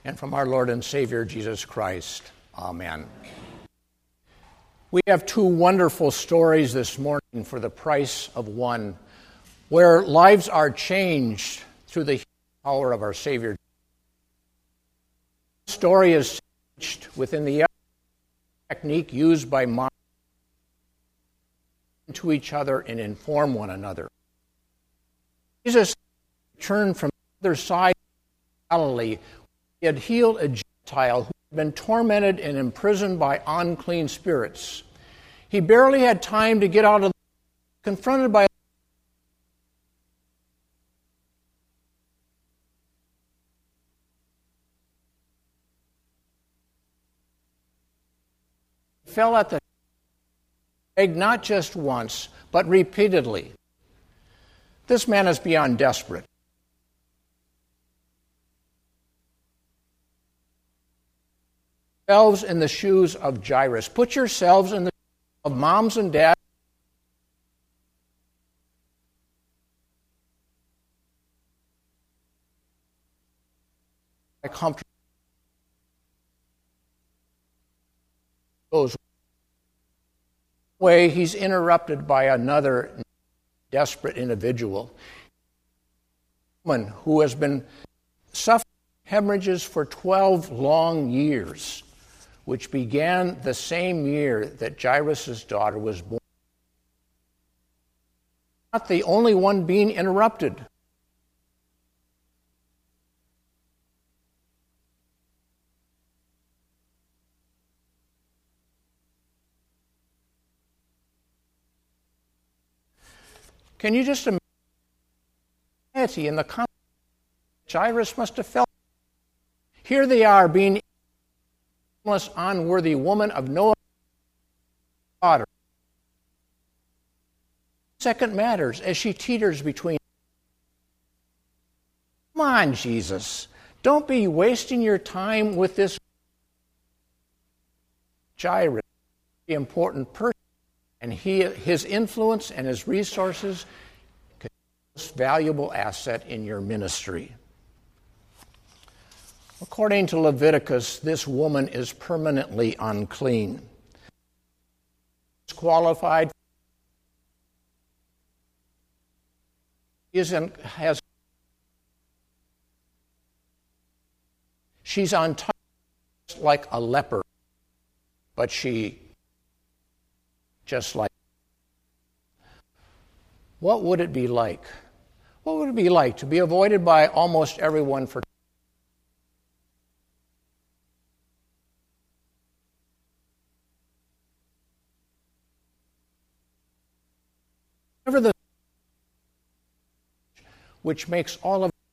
and from our Lord and Savior, Jesus Christ. Amen. We have two wonderful stories this morning for the price of one, where lives are changed through the power of our Savior. The story is staged within the technique used by modern to each other and inform one another. Jesus returned from the other side of Galilee. He had healed a Gentile who had been tormented and imprisoned by unclean spirits. He barely had time to get out of the confronted by fell at the egg not just once, but repeatedly. This man is beyond desperate. Yourselves in the shoes of Jairus. Put yourselves in the shoes of moms and dads. Comfortable. Goes way, he's interrupted by another desperate individual, a woman who has been suffering hemorrhages for 12 long years, which began the same year that Jairus' daughter was born. Not the only one being interrupted. Can you just imagine in the context Jairus must have felt? Here they are, being a unworthy woman of no daughter. Second matters as she teeters between. Come on, Jesus. Don't be wasting your time with this Jairus, the important person. And his influence and his resources could be the most valuable asset in your ministry. According to Leviticus, this woman is permanently unclean. Disqualified. She's untouched like a leper, but she just like. What would it be like? What would it be like to be avoided by almost everyone for the which makes all of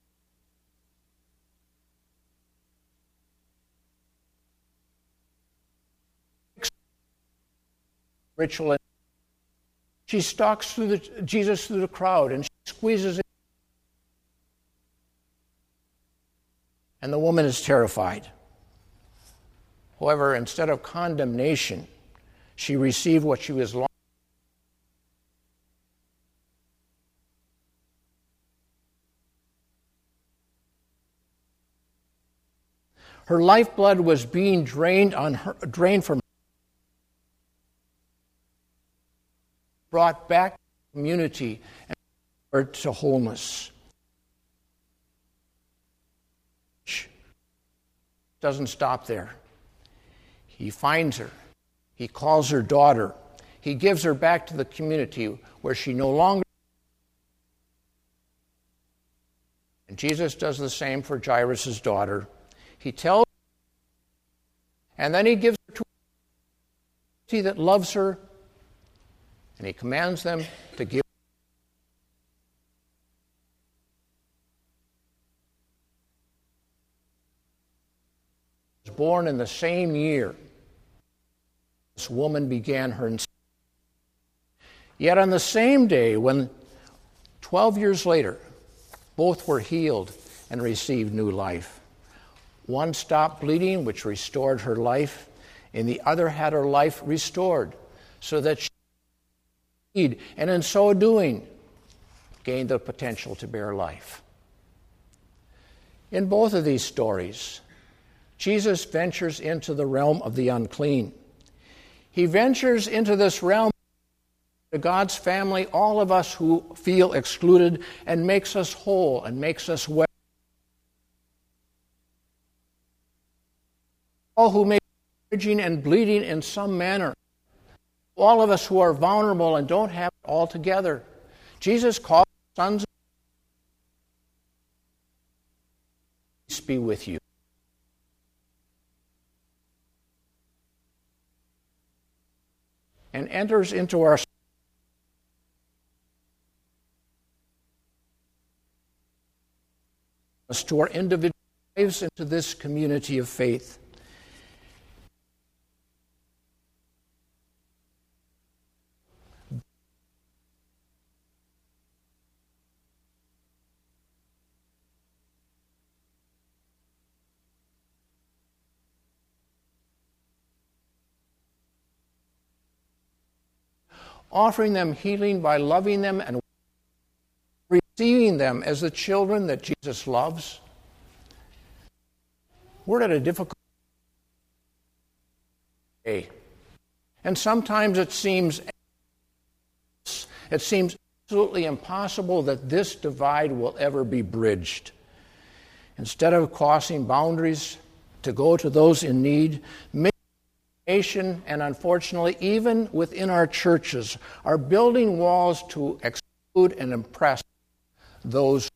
ritual. She stalks Jesus through the crowd and she squeezes it. And the woman is terrified. However, instead of condemnation, she received what she was longing. Her lifeblood was being drained from her, brought back to the community and restored to wholeness. Doesn't stop there. He finds her. He calls her daughter. He gives her back to the community where she no longer. And Jesus does the same for Jairus' daughter. He tells, and then he gives her to a community that loves her, and he commands them to give. Was born in the same year this woman began her. Yet on the same day, when 12 years later, both were healed and received new life. One stopped bleeding, which restored her life, and the other had her life restored, so that she could, and in so doing, gained the potential to bear life. In both of these stories, Jesus ventures into the realm of the unclean. He ventures into this realm of God's family, all of us who feel excluded, and makes us whole and makes us well. All who may be hemorrhaging and bleeding in some manner. All of us who are vulnerable and don't have it all together. Jesus calls sons of peace be with you. And enters into our individual lives, into this community of faith. Offering them healing by loving them and receiving them as the children that Jesus loves. We're at a difficult day. And sometimes it seems absolutely impossible that this divide will ever be bridged. Instead of crossing boundaries to go to those in need, nation, and unfortunately, even within our churches, are building walls to exclude and impress those.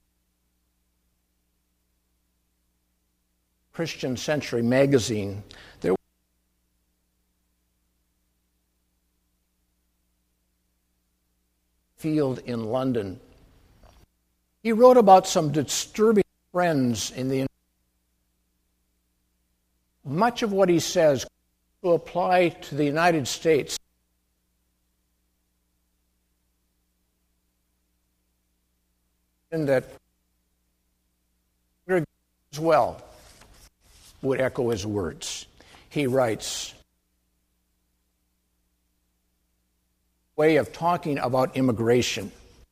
Christian Century magazine, there field in London. He wrote about some disturbing trends in the. Much of what he says to apply to the United States. And that as well would echo his words. He writes, way of talking about immigration.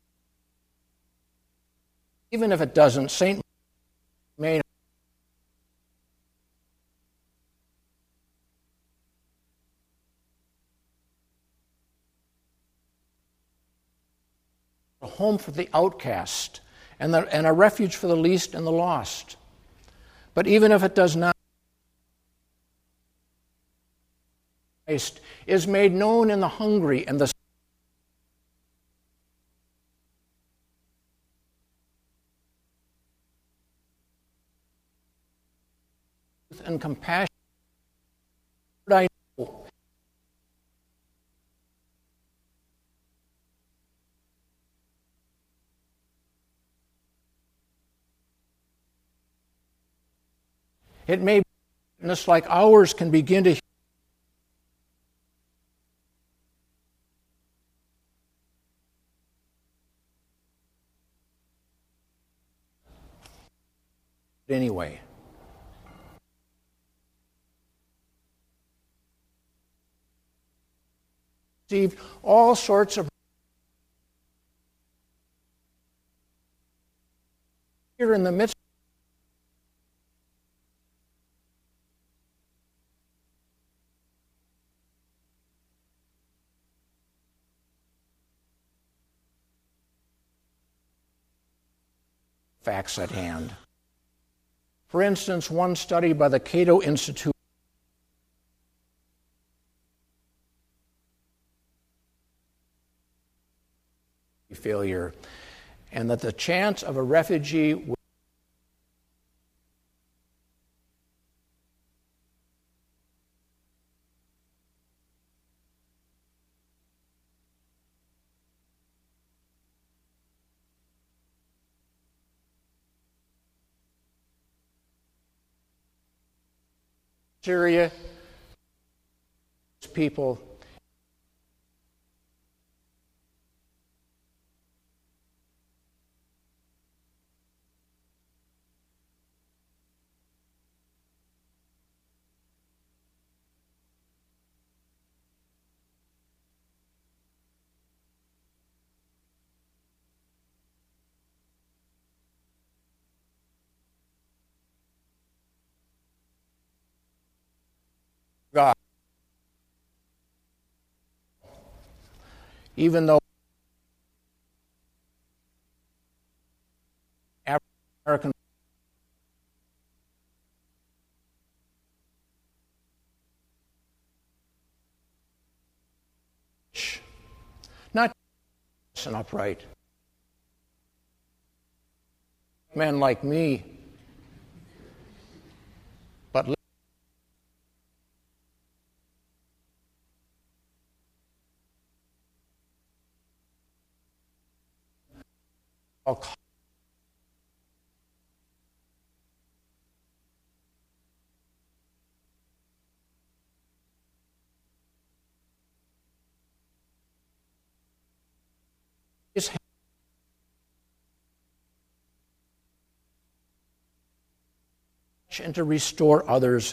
Even if it doesn't, St. May a home for the outcast and a refuge for the least and the lost. But even if it does not, Christ is made known in the hungry and the and compassion. I know. It may be witness like ours can begin to anyway. Received all sorts of here in the midst facts at hand. For instance, one study by the Cato Institute failure, and that the chance of a refugee Syria people even though African American not and upright men like me, but and to restore others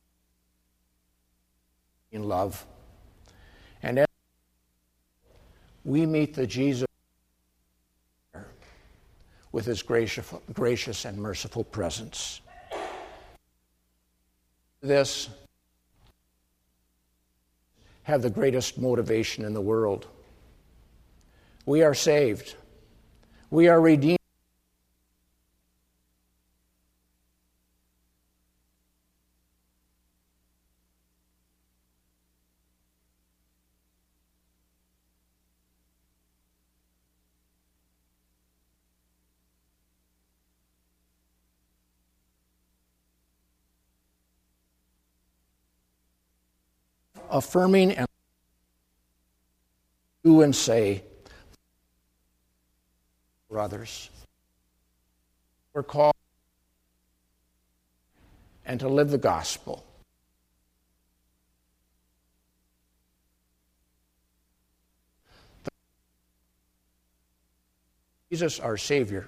in love. And as we meet the Jesus with his gracious and merciful presence. This have the greatest motivation in the world. We are saved. We are redeemed. Affirming and do and say for others. We're called and to live the gospel. Jesus, our Savior,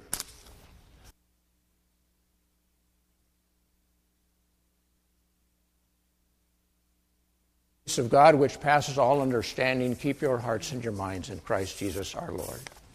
of God, which passes all understanding, keep your hearts and your minds in Christ Jesus our Lord.